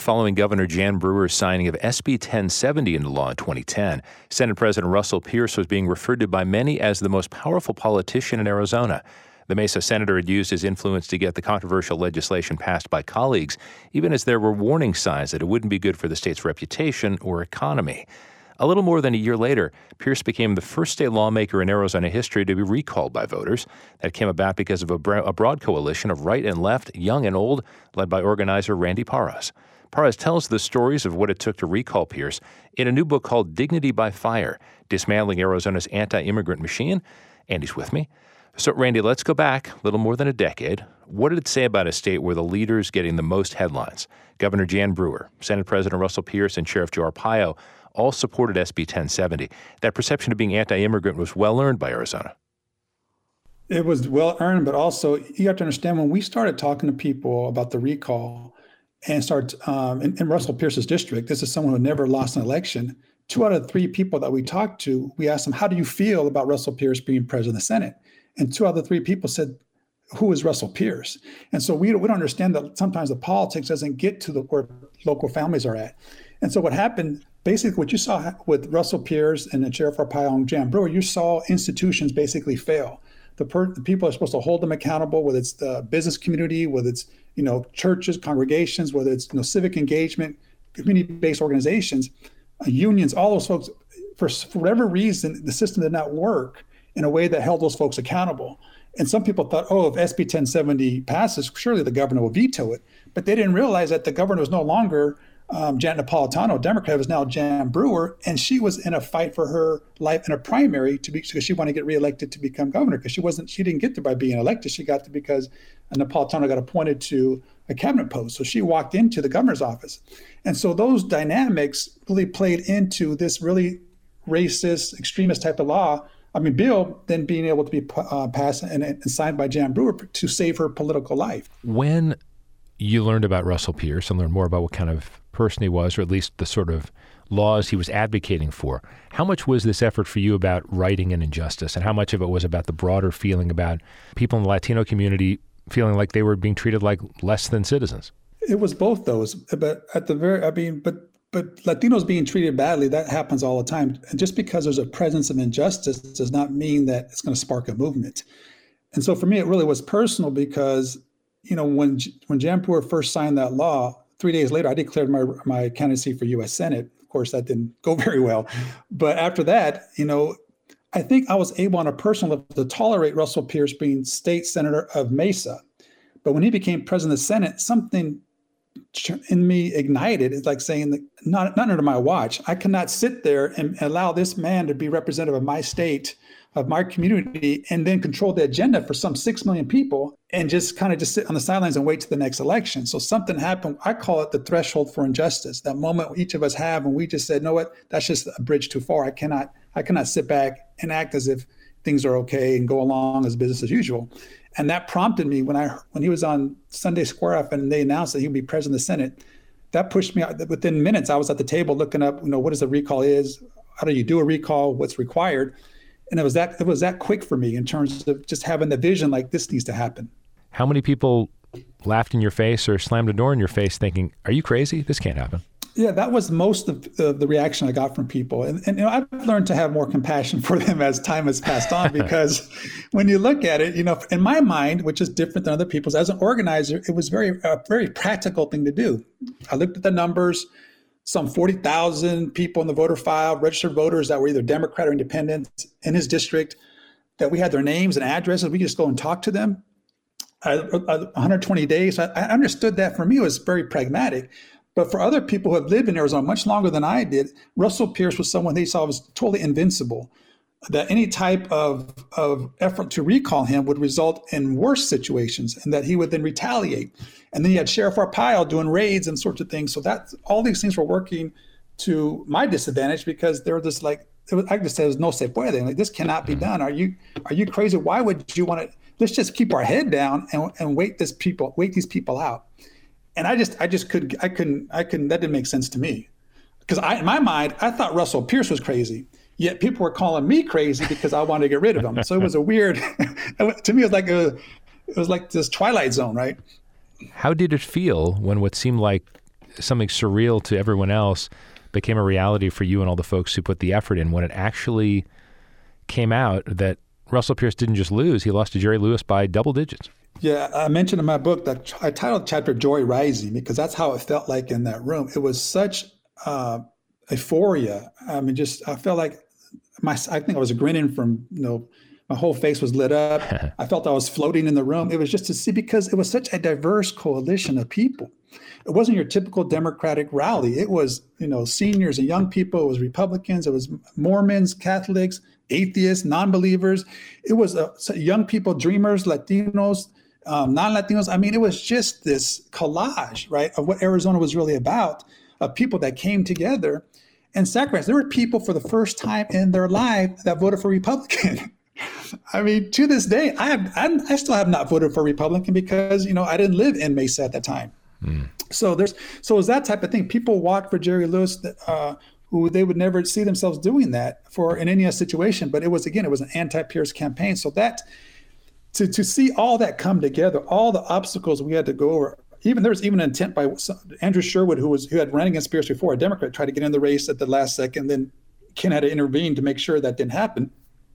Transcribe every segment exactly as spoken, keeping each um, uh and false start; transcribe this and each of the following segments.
following Governor Jan Brewer's signing of S B ten seventy into law in twenty ten. Senate President Russell Pierce was being referred to by many as the most powerful politician in Arizona. The Mesa senator had used his influence to get the controversial legislation passed by colleagues, even as there were warning signs that it wouldn't be good for the state's reputation or economy. A little more than a year later, Pierce became the first state lawmaker in Arizona history to be recalled by voters. That came about because of a, bro- a broad coalition of right and left, young and old, led by organizer Randy Parras. Parras tells the stories of what it took to recall Pierce in a new book called Dignity by Fire, Dismantling Arizona's Anti-Immigrant Machine. Andy's with me. So, Randy, let's go back a little more than a decade. What did it say about a state where the leaders getting the most headlines, Governor Jan Brewer, Senate President Russell Pierce, and Sheriff Joe Arpaio, all supported S B ten seventy? That perception of being anti-immigrant was well earned by Arizona. It was well earned, but also you have to understand when we started talking to people about the recall and start um, in, in Russell Pierce's district, this is someone who never lost an election. Two out of three people that we talked to, we asked them, how do you feel about Russell Pierce being president of the Senate? And two out of the three people said, who is Russell Pierce? And so we, we don't understand that sometimes the politics doesn't get to the where local families are at. And so what happened, basically what you saw with Russell Pierce and then Sheriff Arpaio and Jan Brewer, you saw institutions basically fail. The, per, the people are supposed to hold them accountable, whether it's the business community, whether it's you know churches, congregations, whether it's you know civic engagement, community-based organizations, uh, unions, all those folks. For, for whatever reason, the system did not work in a way that held those folks accountable. And some people thought, oh, if S B ten seventy passes, surely the governor will veto it. But they didn't realize that the governor was no longer um, Janet Napolitano, Democrat, it was now Jan Brewer, and she was in a fight for her life in a primary to be because she wanted to get reelected to become governor because she wasn't, she didn't get there by being elected. She got there because Napolitano got appointed to a cabinet post. So she walked into the governor's office. And so those dynamics really played into this really racist, extremist type of law. I mean, bill then being able to be uh, passed and, and signed by Jan Brewer to save her political life. When you learned about Russell Pierce and learned more about what kind of person he was, or at least the sort of laws he was advocating for, how much was this effort for you about righting an injustice, and how much of it was about the broader feeling about people in the Latino community feeling like they were being treated like less than citizens? It was both those, but at the very, I mean, but But Latinos being treated badly, that happens all the time. And just because there's a presence of injustice does not mean that it's going to spark a movement. And so for me, it really was personal because, you know, when when Jan Brewer first signed that law, three days later, I declared my my candidacy for U S Senate. Of course, that didn't go very well. But after that, you know, I think I was able on a personal level to tolerate Russell Pierce being state senator of Mesa. But when he became president of the Senate, something in me ignited. It's like saying that not, not under my watch. I cannot sit there and allow this man to be representative of my state, of my community, and then control the agenda for some six million people and just kind of just sit on the sidelines and wait to the next election. So something happened. I call it the threshold for injustice, that moment each of us have when we just said, no, what, that's just a bridge too far. I cannot, I cannot sit back and act as if things are okay and go along as business as usual. And that prompted me when I when he was on Sunday Square Up and they announced that he would be president of the Senate. That pushed me out. Within minutes, I was at the table looking up, you know, what is a recall is, how do you do a recall, what's required, and it was that it was that quick for me in terms of just having the vision like this needs to happen. How many people laughed in your face or slammed a door in your face, thinking, "Are you crazy? This can't happen"? Yeah, that was most of the, the reaction I got from people. And, and you know, I've learned to have more compassion for them as time has passed on, because when you look at it, you know, in my mind, which is different than other people's, as an organizer, it was very a very practical thing to do. I looked at the numbers, some forty thousand people in the voter file, registered voters that were either Democrat or independent in his district, that we had their names and addresses. We could just go and talk to them. Uh, one hundred twenty days. I, I understood that. For me, it was very pragmatic. But for other people who have lived in Arizona much longer than I did, Russell Pierce was someone they saw was totally invincible, that any type of, of effort to recall him would result in worse situations and that he would then retaliate. And then you had Sheriff Arpaio doing raids and sorts of things. So that all these things were working to my disadvantage, because they were just like, it was, I just said, there's no se puede. Like, this cannot be done. Are you are you crazy? Why would you want to, let's just keep our head down and, and wait this people, wait these people out. And I just, I just couldn't, I couldn't, I couldn't, that didn't make sense to me. Because I, in my mind, I thought Russell Pierce was crazy, yet people were calling me crazy because I wanted to get rid of him. So it was a weird, to me, it was like a, it was like this Twilight Zone, right? How did it feel when what seemed like something surreal to everyone else became a reality for you and all the folks who put the effort in when it actually came out that Russell Pierce didn't just lose, he lost to Jerry Lewis by double digits. Yeah, I mentioned in my book that I titled the chapter Joy Rising because that's how it felt like in that room. It was such uh, euphoria. I mean, just I felt like my, I think I was grinning from, you know, my whole face was lit up. I felt I was floating in the room. It was just to see because it was such a diverse coalition of people. It wasn't your typical Democratic rally. It was, you know, seniors and young people. It was Republicans. It was Mormons, Catholics, atheists, non-believers. It was uh, young people, dreamers, Latinos, um, non-Latinos. I mean, it was just this collage, right, of what Arizona was really about, of people that came together and sacrificed. There were people for the first time in their life that voted for Republican. I mean, to this day, I have, I, I still have not voted for Republican because, you know, I didn't live in Mesa at that time. Mm. So there's, so it was that type of thing. People walked for Jerry Lewis, uh, who they would never see themselves doing that for in any situation. But it was, again, it was an anti-Pierce campaign. So that, to to see all that come together, all the obstacles we had to go over, even there was even an intent by Andrew Sherwood, who was who had run against Pierce before, a Democrat, tried to get in the race at the last second. Then Ken had to intervene to make sure that didn't happen.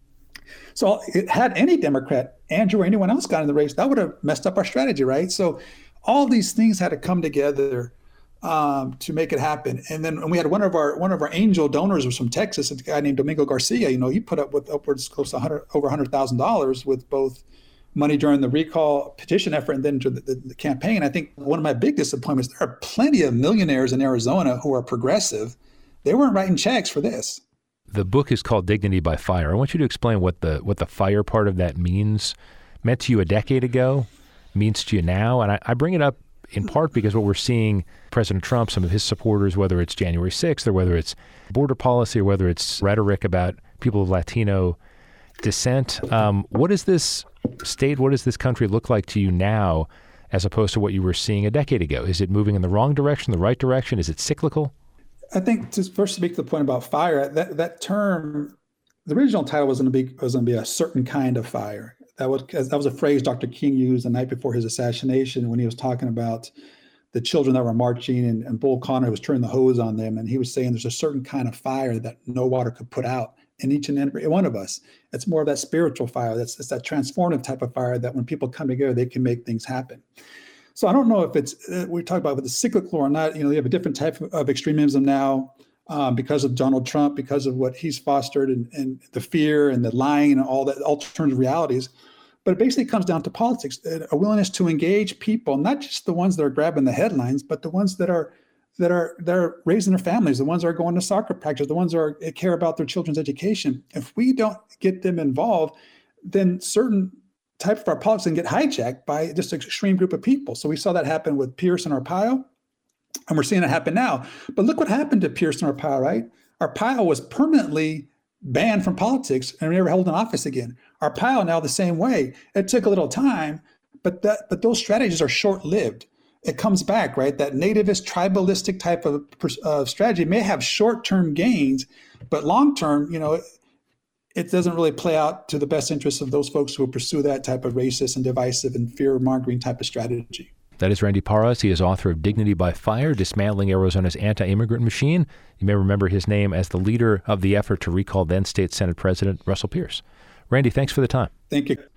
So it had any Democrat, Andrew or anyone else got in the race, that would have messed up our strategy, right? So all these things had to come together um, to make it happen. And then and we had one of our one of our angel donors was from Texas, a guy named Domingo Garcia. You know, he put up with upwards close to one hundred, over one hundred thousand dollars with both money during the recall petition effort and then to the, the, the campaign. I think one of my big disappointments, there are plenty of millionaires in Arizona who are progressive. They weren't writing checks for this. The book is called Dignity by Fire. I want you to explain what the what the fire part of that means, meant to you a decade ago, means to you now. And I, I bring it up in part because what we're seeing President Trump, some of his supporters, whether it's January sixth or whether it's border policy or whether it's rhetoric about people of Latino descent. Um, what does this state, what does this country look like to you now as opposed to what you were seeing a decade ago? Is it moving in the wrong direction, the right direction? Is it cyclical? I think to first speak to the point about fire, that, that term, the original title was going to be was going to be a certain kind of fire. That was that was a phrase Doctor King used the night before his assassination when he was talking about the children that were marching and, and Bull Connor was turning the hose on them. And he was saying there's a certain kind of fire that no water could put out in each and every one of us. It's more of that spiritual fire. That's it's that transformative type of fire that when people come together, they can make things happen. So I don't know if it's, uh, we talk about if it's cyclical or not. You know, you have a different type of, of extremism now um, because of Donald Trump, because of what he's fostered and, and the fear and the lying and all that alternative realities. But it basically comes down to politics, a willingness to engage people, not just the ones that are grabbing the headlines, but the ones that are that are that are raising their families, the ones that are going to soccer practice, the ones that are, care about their children's education. If we don't get them involved, then certain type of our politics can get hijacked by just an extreme group of people. So we saw that happen with Pierce and Arpaio, and we're seeing it happen now. But look what happened to Pierce and Arpaio, right? Arpaio was permanently banned from politics and never held an office again. Arpaio now the same way. It took a little time, but that but those strategies are short-lived. It comes back, right? That nativist, tribalistic type of uh, strategy may have short-term gains, but long-term, you know, it, it doesn't really play out to the best interests of those folks who pursue that type of racist and divisive and fear-mongering type of strategy. That is Randy Parras. He is author of Dignity by Fire, Dismantling Arizona's Anti-Immigrant Machine. You may remember his name as the leader of the effort to recall then State Senate President Russell Pierce. Randy, thanks for the time. Thank you.